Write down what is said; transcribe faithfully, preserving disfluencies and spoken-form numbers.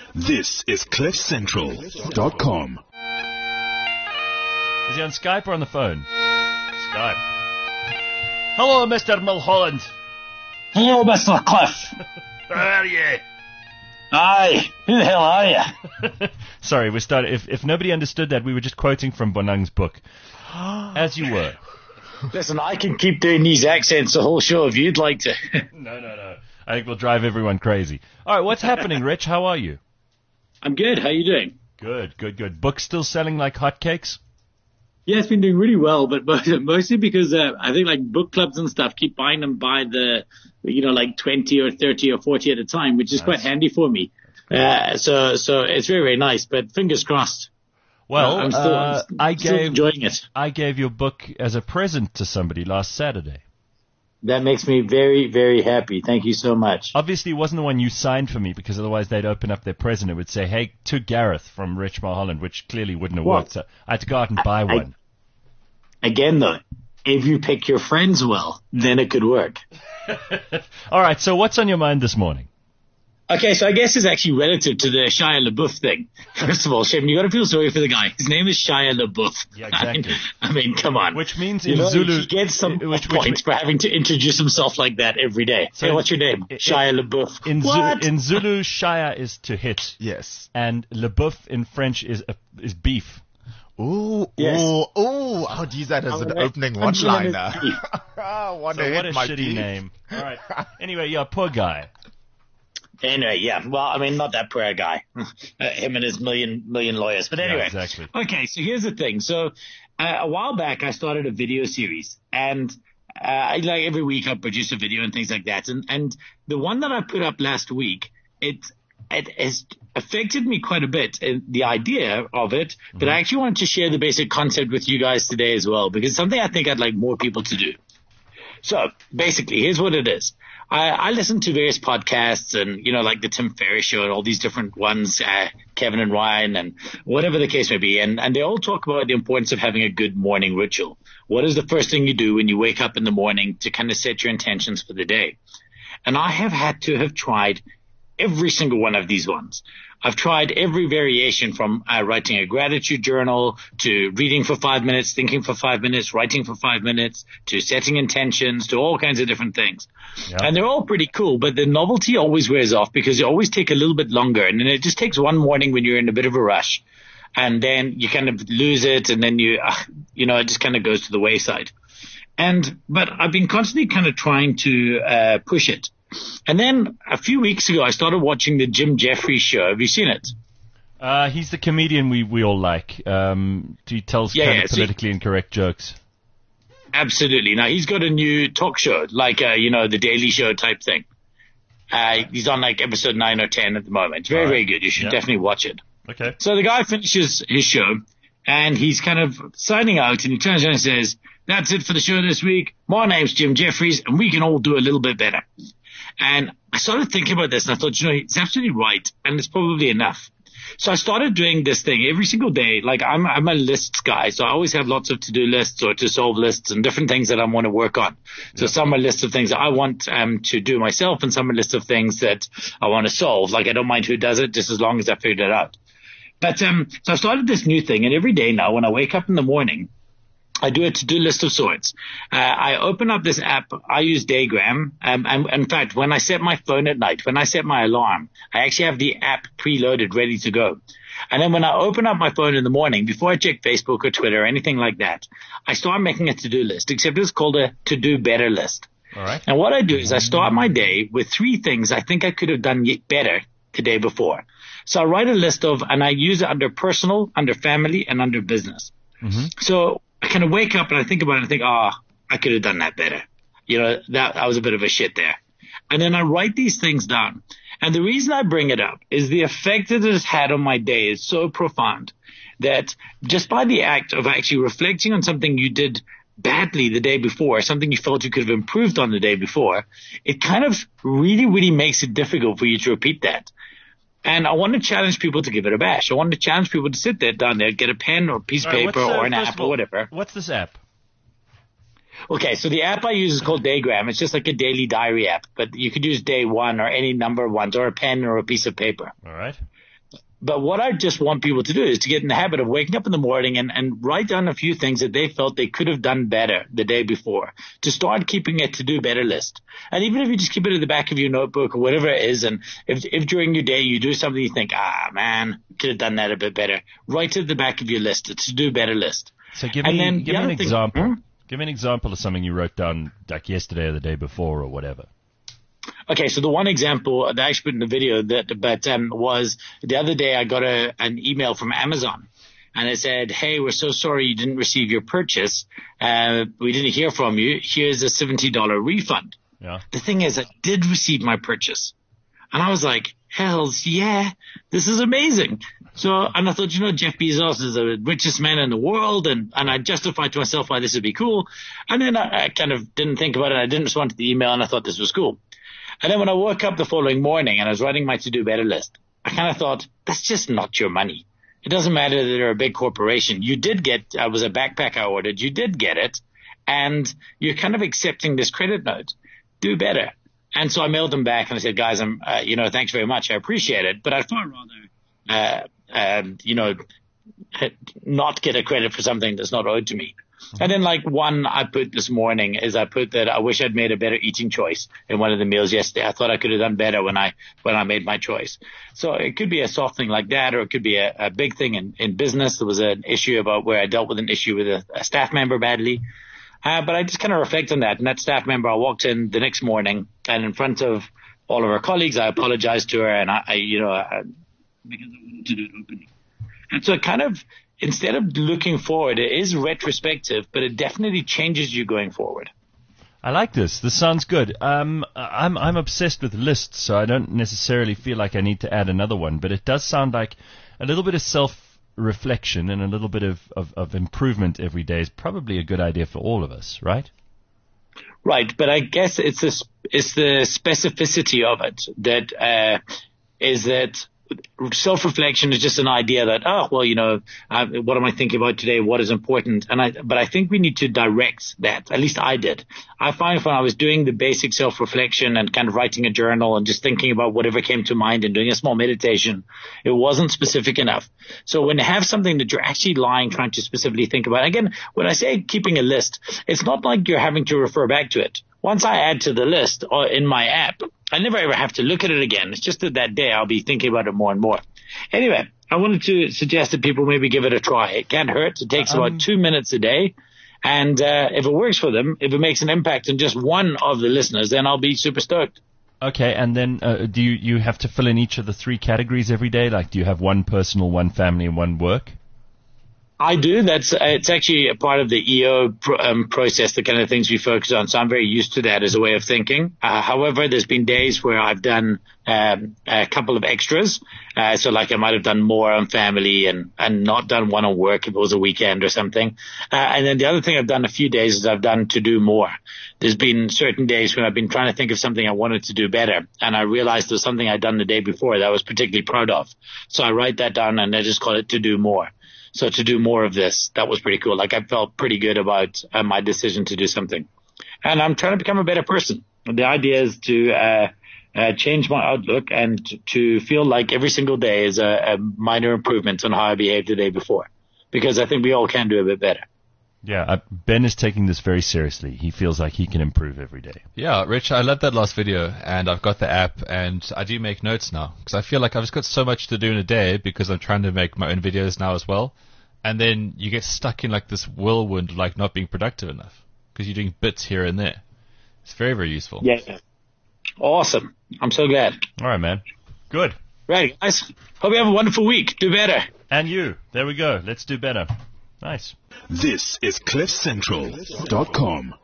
This is cliff central dot com. Is he on Skype or on the phone? Skype. Hello, Mister Mulholland. Hello, Mister Cliff. How are you? Aye, who the hell are you? Sorry, we started. If if nobody understood that, we were just quoting from Bonang's book. As you were. Listen, I can keep doing these accents the whole show if you'd like to. No, no, no. I think we'll drive everyone crazy. All right, what's happening, Rich? How are you? I'm good. How you doing? Good, good, good. Book still selling like hotcakes? Yeah, it's been doing really well, but mostly because uh, I think like book clubs and stuff keep buying them by the, you know, like twenty or thirty or forty at a time, which is nice. Quite handy for me. Uh, so, so it's very, very nice, but fingers crossed. Well, uh, I'm still, uh, I'm I still gave, enjoying it. I gave your book as a present to somebody last Saturday. That makes me very, very happy. Thank you so much. Obviously, it wasn't the one you signed for me, because otherwise they'd open up their present. It would say, hey, to Gareth from Rich Mulholland, which clearly wouldn't have What? worked. So I had to go out and buy I, one. I, again, though, if you pick your friends well, then it could work. All right, so what's on your mind this morning? Okay, so I guess it's actually relative to the Shia LaBeouf thing. First of all, Shane, you got to feel sorry for the guy. His name is Shia LaBeouf. Yeah, exactly. I mean, I mean come on. Which means you in know, Zulu, he gets some which, points which, for having to introduce himself like that every day. So hey, what's your name? It, Shia LaBeouf. In, what? Zulu, in Zulu, Shia is to hit. Yes. And LaBeouf in French is a, is beef. Ooh, yes. ooh, ooh. I'll use that as an opening one-liner. I want so to what hit a my shitty beef. name. All right. Anyway, yeah, poor guy. Anyway, yeah. Well, I mean, not that poor guy. uh, him and his million million lawyers. But anyway. Yeah, exactly. Okay, so here's the thing. So uh, a while back, I started a video series. And uh, I, like every week, I produce a video and things like that. And and the one that I put up last week, it it has affected me quite a bit, in the idea of it. Mm-hmm. But I actually wanted to share the basic concept with you guys today as well, because it's something I think I'd like more people to do. So basically, here's what it is. I, I listen to various podcasts and, you know, like the Tim Ferriss Show and all these different ones, uh, Kevin and Ryan and whatever the case may be. And, and they all talk about the importance of having a good morning ritual. What is the first thing you do when you wake up in the morning to kind of set your intentions for the day? And I have had to have tried every single one of these ones. I've tried every variation from uh, writing a gratitude journal to reading for five minutes, thinking for five minutes, writing for five minutes, to setting intentions, to all kinds of different things. Yep. And they're all pretty cool, but the novelty always wears off because you always take a little bit longer. And then it just takes one morning when you're in a bit of a rush. And then you kind of lose it, and then you, uh, you know, it just kind of goes to the wayside. And, but I've been constantly kind of trying to uh, push it. And then a few weeks ago, I started watching the Jim Jeffries show. Have you seen it? Uh, he's the comedian we, we all like. Um, he tells yeah, kind yeah, of so politically incorrect jokes. Absolutely. Now, he's got a new talk show, like, uh, you know, the Daily Show type thing. Uh, he's on like episode nine or ten at the moment. It's very, right. very good. You should yep. definitely watch it. Okay. So the guy finishes his show, and he's kind of signing out, and he turns around and says, "That's it for the show this week. My name's Jim Jeffries, and we can all do a little bit better." And I started thinking about this, and I thought, you know, he's absolutely right, and it's probably enough. So I started doing this thing every single day. Like, I'm, I'm a lists guy, so I always have lots of to-do lists or to-solve lists and different things that I want to work on. So yeah. some are lists of things that I want um, to do myself, and some are lists of things that I want to solve. Like, I don't mind who does it, just as long as I figured it out. But um, so I started this new thing, and every day now when I wake up in the morning, I do a to-do list of sorts. Uh, I open up this app. I use Daygram. Um, and in fact, when I set my phone at night, when I set my alarm, I actually have the app preloaded, ready to go. And then when I open up my phone in the morning, before I check Facebook or Twitter or anything like that, I start making a to-do list, except it's called a to-do better list. All right. And what I do is I start my day with three things I think I could have done better the day before. So I write a list of, and I use it under personal, under family, and under business. Mm-hmm. So I kind of wake up and I think about it and I think, ah, oh, I could have done that better. You know, that I was a bit of a shit there. And then I write these things down. And the reason I bring it up is the effect that it has had on my day is so profound that just by the act of actually reflecting on something you did badly the day before, something you felt you could have improved on the day before, it kind of really, really makes it difficult for you to repeat that. And I want to challenge people to give it a bash. I want to challenge people to sit there down there, get a pen or a piece of paper right, uh, or an app all, or whatever. What's this app? Okay, so the app I use is called Daygram. It's just like a daily diary app, but you could use day one or any number of ones or a pen or a piece of paper. All right. But what I just want people to do is to get in the habit of waking up in the morning and, and write down a few things that they felt they could have done better the day before, to start keeping a to-do better list. And even if you just keep it at the back of your notebook or whatever it is, and if, if during your day you do something you think, ah, man, could have done that a bit better, write it at the back of your list, a to-do better list. So give and me, then give the me an other thing- example. Hmm? Give me an example of something you wrote down like yesterday or the day before or whatever. Okay, so the one example that I actually put in the video that, but um, was the other day I got a, an email from Amazon, and it said, "Hey, we're so sorry you didn't receive your purchase. Uh, we didn't hear from you. Here's a seventy dollars refund." Yeah. The thing is, I did receive my purchase, and I was like, "Hells yeah, this is amazing." So, and I thought, you know, Jeff Bezos is the richest man in the world, and, and I justified to myself why this would be cool. And then I, I kind of didn't think about it. I didn't respond to the email, and I thought this was cool. And then when I woke up the following morning and I was writing my to-do better list, I kind of thought, that's just not your money. It doesn't matter that they're a big corporation. You did get, I was a backpack I ordered. You did get it. And you're kind of accepting this credit note. Do better. And so I mailed them back and I said, guys, I'm, uh, you know, thanks very much. I appreciate it. But I'd far rather, uh, um, you know, not get a credit for something that's not owed to me. And then like one I put this morning is I put that I wish I'd made a better eating choice in one of the meals yesterday. I thought I could have done better when I, when I made my choice. So it could be a soft thing like that, or it could be a, a big thing in, in business. There was an issue about where I dealt with an issue with a, a staff member badly. Uh, but I just kind of reflect on that. And that staff member, I walked in the next morning and in front of all of her colleagues, I apologized to her and I, I you know, I, because I wanted to do it openly. And so it kind of, instead of looking forward, it is retrospective, but it definitely changes you going forward. I like this. This sounds good. Um, I'm I'm obsessed with lists, so I don't necessarily feel like I need to add another one. But it does sound like a little bit of self-reflection and a little bit of, of, of improvement every day is probably a good idea for all of us, right? Right, but I guess it's the it's the specificity of it that uh, is that. Self-reflection is just an idea that, oh, well, you know, uh, what am I thinking about today? What is important? And I, but I think we need to direct that. At least I did. I find when I was doing the basic self-reflection and kind of writing a journal and just thinking about whatever came to mind and doing a small meditation, it wasn't specific enough. So when you have something that you're actually lying, trying to specifically think about, again, when I say keeping a list, it's not like you're having to refer back to it. Once I add to the list or in my app, I never ever have to look at it again. It's just that that day I'll be thinking about it more and more. Anyway, I wanted to suggest that people maybe give it a try. It can't hurt. It takes um, about two minutes a day. And uh, if it works for them, if it makes an impact on just one of the listeners, then I'll be super stoked. Okay, and then uh, do you, you have to fill in each of the three categories every day? Like, do you have one personal, one family, and one work? I do. That's uh, it's actually a part of the E O pro, um, process, the kind of things we focus on. So I'm very used to that as a way of thinking. Uh, however, there's been days where I've done um, a couple of extras. Uh, so like I might have done more on family and, and not done one on work if it was a weekend or something. Uh, and then the other thing I've done a few days is I've done to do more. There's been certain days when I've been trying to think of something I wanted to do better. And I realized there's something I'd done the day before that I was particularly proud of. So I write that down and I just call it to do more. So to do more of this, that was pretty cool. Like I felt pretty good about uh, my decision to do something. And I'm trying to become a better person. The idea is to uh, uh, change my outlook and to, to feel like every single day is a, a minor improvement on how I behaved the day before. Because I think we all can do a bit better. Yeah, uh, Ben is taking this very seriously. He feels like he can improve every day. Yeah, Rich, I love that last video, and I've got the app, and I do make notes now, because I feel like I've just got so much to do in a day, because I'm trying to make my own videos now as well, and then you get stuck in like this whirlwind of like not being productive enough, because you're doing bits here and there. It's very, very useful. Yeah. Awesome. I'm so glad. All right, man. Good. Right, guys. Hope you have a wonderful week. Do better. And you. There we go. Let's do better. Nice. This is cliff central dot com.